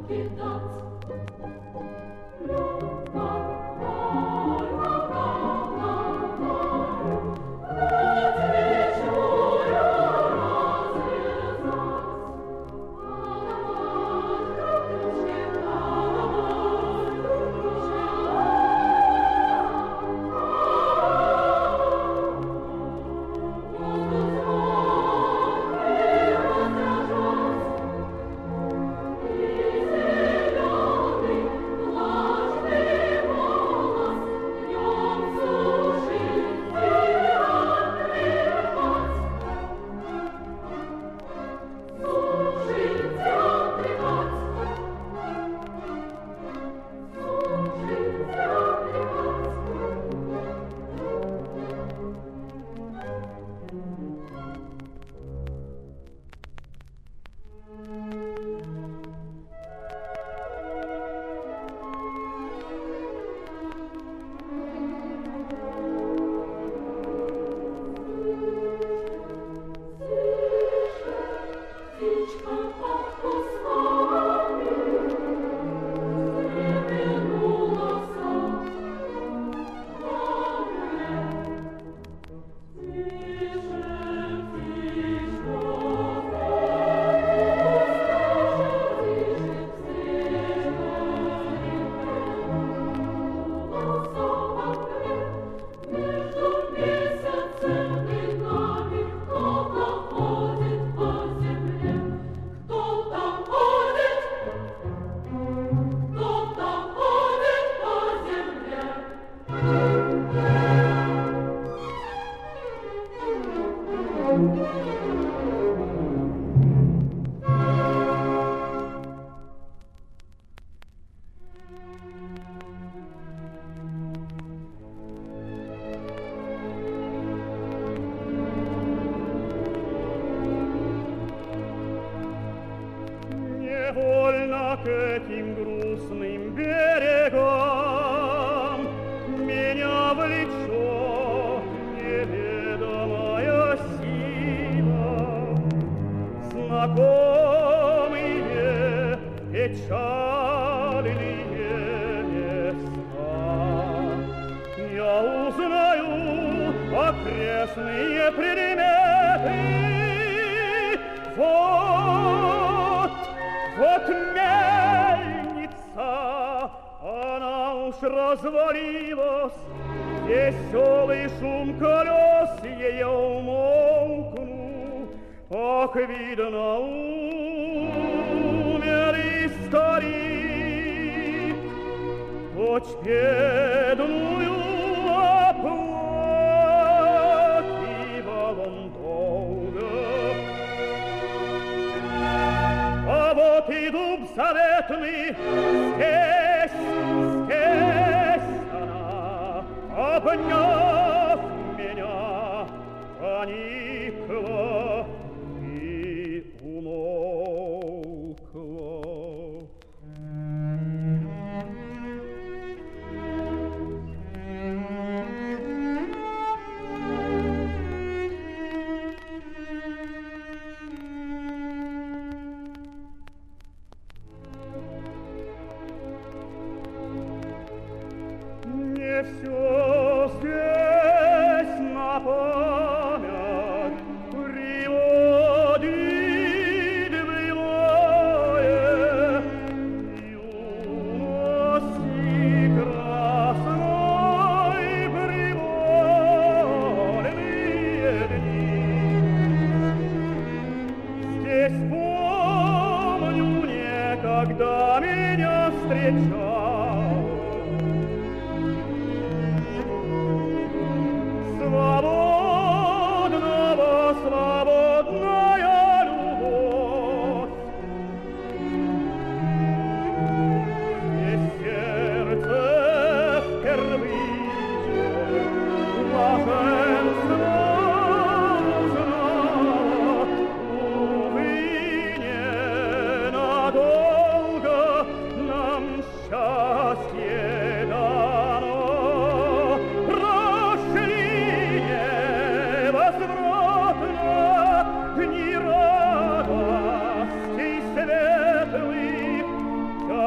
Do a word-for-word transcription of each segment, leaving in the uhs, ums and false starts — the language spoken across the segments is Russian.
Show.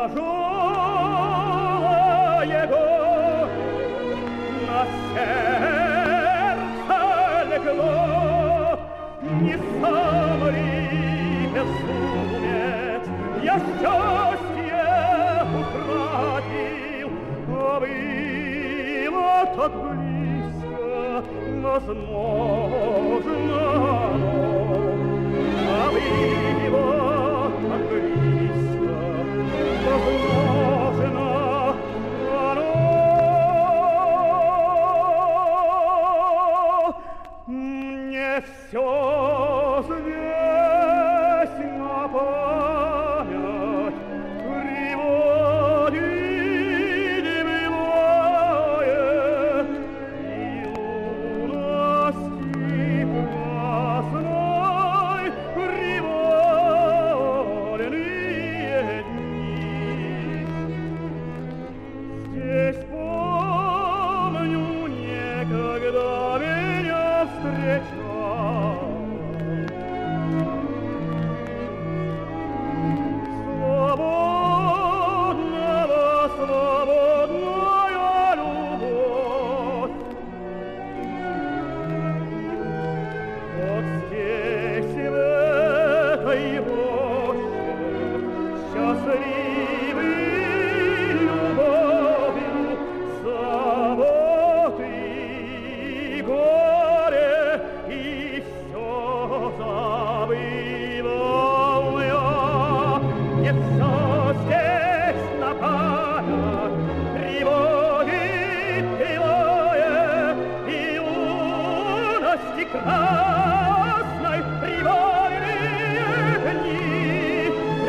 тяжелое его на сердце легло. Не сам ли безумец я счастье утратил, а было так близко, возможно, а было так близко, возможно, оно. Мне все здесь на память приводит былое и юности праздной привольные дни. Здесь помню некогда меня встречал свободного, свободная любовь. Вот здесь, в этой роще, счастливый любовью, заботы и горе, и все забывал я. Не все здесь на память приводит былое и юности красной привольные дни,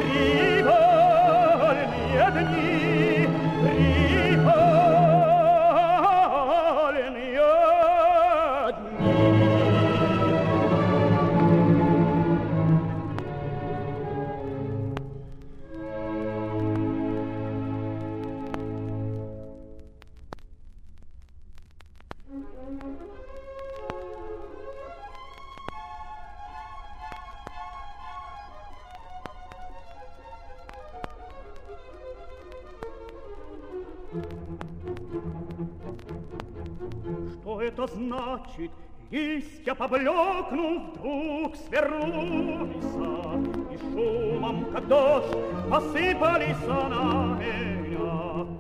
привольные дни, привольные дни. Что это значит? Листья поблекнув, вдруг свернулись, и шумом, как дождь, посыпались на меня.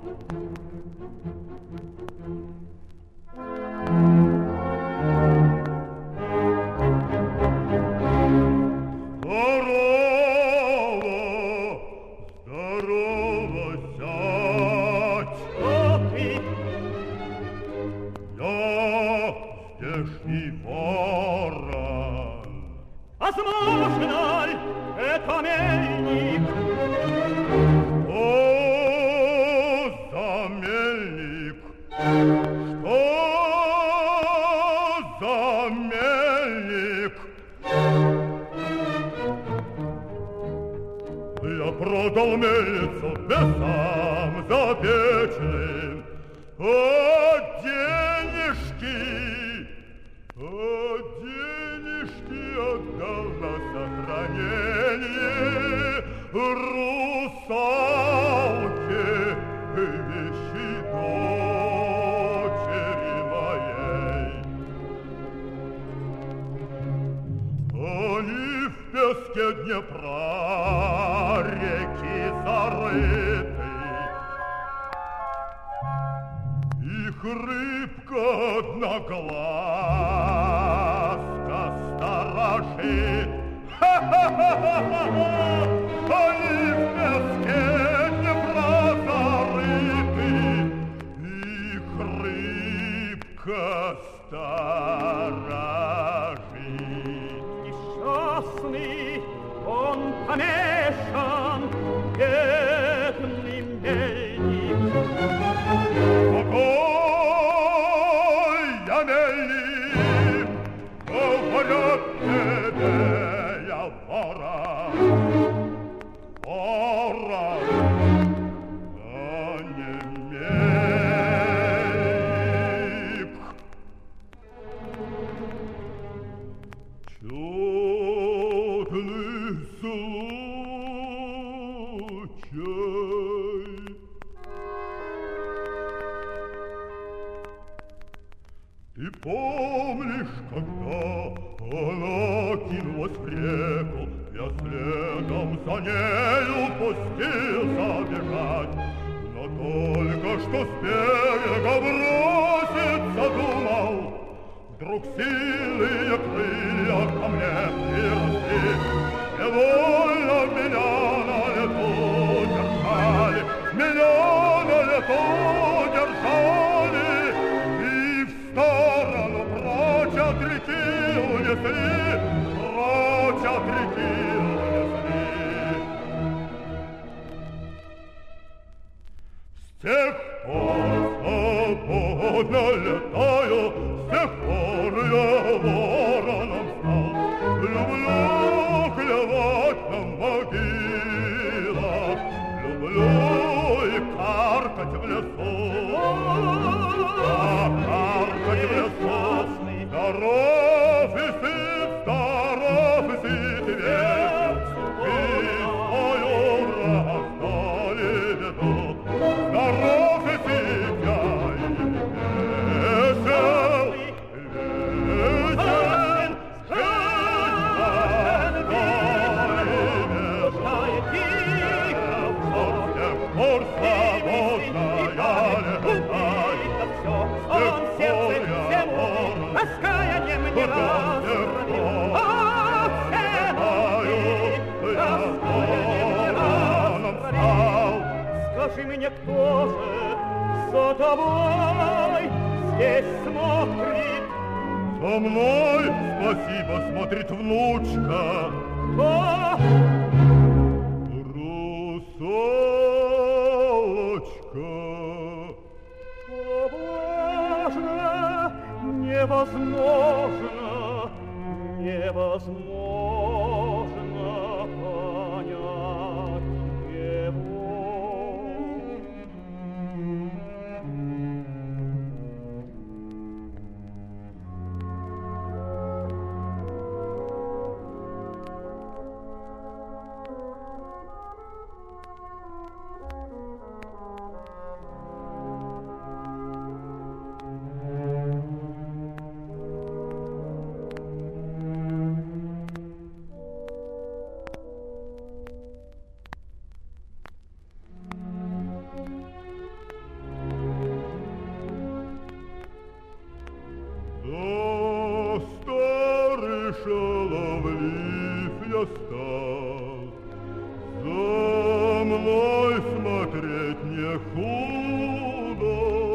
Здорово, здорово, зять! Кто ты? Я здешний ворон. Возможно ли это мельник? Что за мельник? Что за мельник? Я продал мельницу бесам запечным, а денежки, а денежки отдал на сохранение русалке, вещи дочери моей. Они в песке Днепра реки зарыты, их рыбка одноглазка сторожит. Ха-ха-ха-ха-ха! Они в песке Днепра зарыты, их рыбка сторожит. Несчастный, он помешан, бедный мельник. Какой я мельник, говорят тебе я ворон, ворон, а не мельник. вдруг силы крылья ко мне приросли, невольно меня на лету держали, меня на лету держали, и в сторону прочь от реки унесли, прочь от реки унесли. С тех пор свободно летаю, с тех пор я вороном стал. Люблю клевать на могилах, люблю и каркать в лесу. А каркать в лесу, здоров и сыт, здоров и сыт вечер, и свою раздали беду. Здоров и сыт я и весел, вечер, пор свободно я летаю, Он сердце всему раскаянием не разгромил. О, всему раскаянием не разгромил. Скажи мне, кто же за тобой здесь смотрит? За мной, спасибо, смотрит внучка. Кто? Русалочка. О, Боже, невозможно, невозможно понять его. Да, старый шаловлив я стал, за мной смотреть не худо,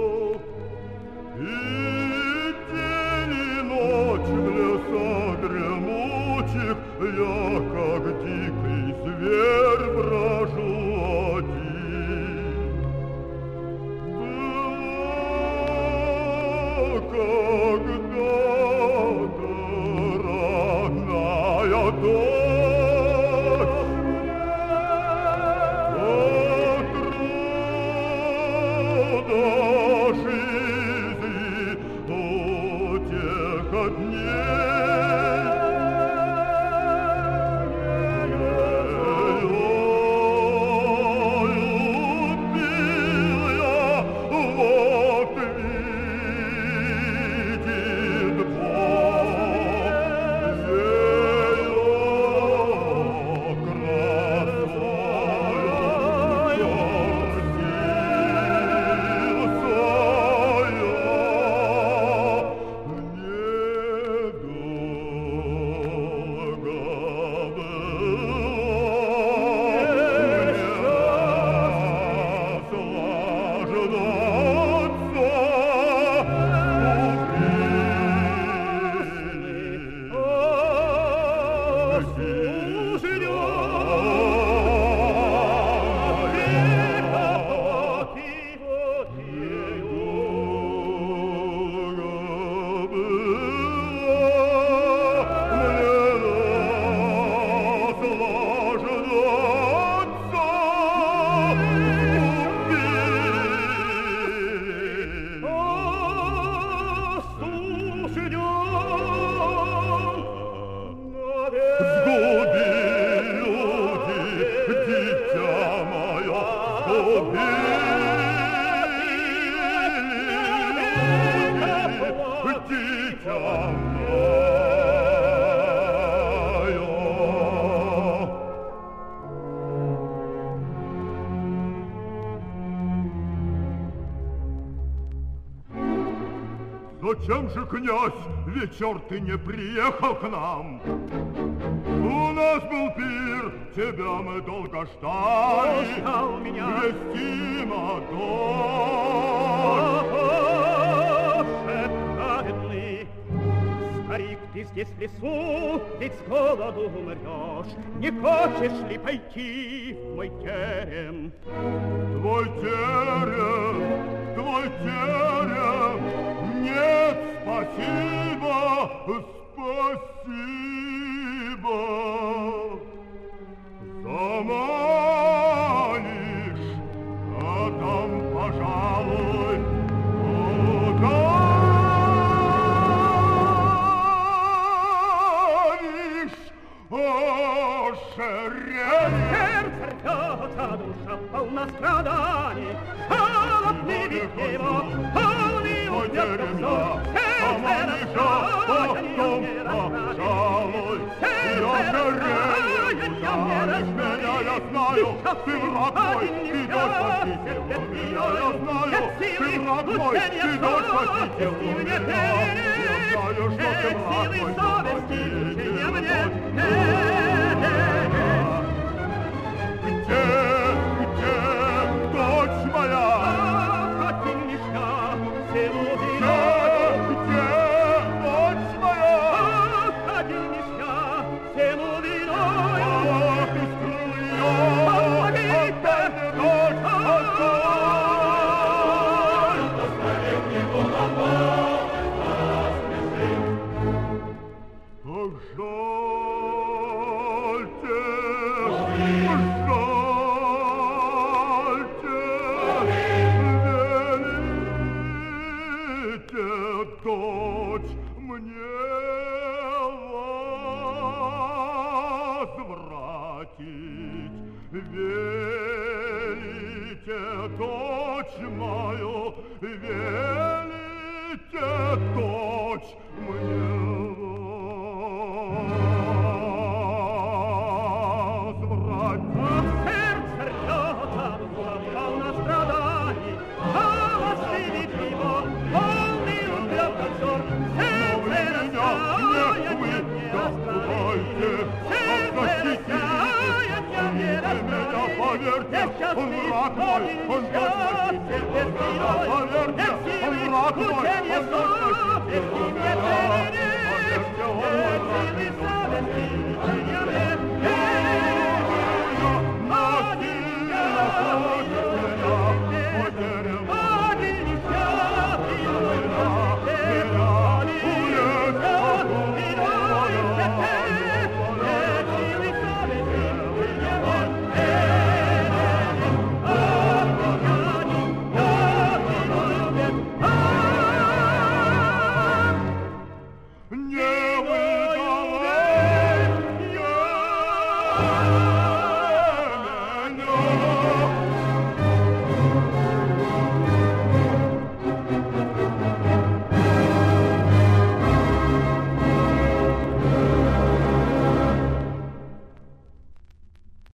и день и ночь в лесах дремучих я, как дикий зверь, брожу один. Была когда-то родная дочь, от труда жизни до тех дней. Любил я, вот видит Бог, ее красою Зачем же, князь, вечер ты не приехал к нам? У нас был пир, тебя мы долго ждали. Ждал меня. Вестимо дочь. Боже праведный, старик, ты здесь в лесу, ведь с голоду умрешь. Не хочешь ли пойти в мой терем? Твой терем, твой терем, нет, спасибо, спасибо. Заманишь, а там, пожалуй, удавишь, ожерелье. Сердце рвется, душа полна страданий, холодный вид его, полный убьет взор. Сердце раскаяние Пожалуй, и ожерелье удавишь меня, я знаю, ты враг мой, и дочь спаситель меня, я знаю, ты враг мой, и дочь спаситель меня, я знаю, что ты враг мой, Где, где дочь моя? Один мешка, селу Где, вино. где дочь моя? Один мешка, селу вино. Ах, искрыл ее, отдай мне дочь, отдай! Ах, жальте, жальте, велите, дочь, мне возвратить, велите, дочь мою, велите, дочь, мне возвратить. Сердце рвется, душа полна страданий, холодный вид его, полный убьет взор. Сердце раскаяние не растает. Сердце раскаяние не растает. Поверьте, он враг мой, он дочь спаситель, поверьте, он враг мой, он дочь спаситель, поверьте, он враг мой,